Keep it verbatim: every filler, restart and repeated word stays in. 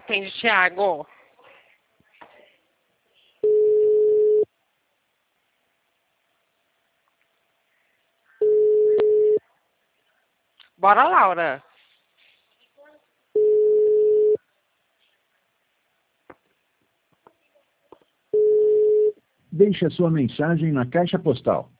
atende, Thiago. Bora, Laura. Deixe a sua mensagem na caixa postal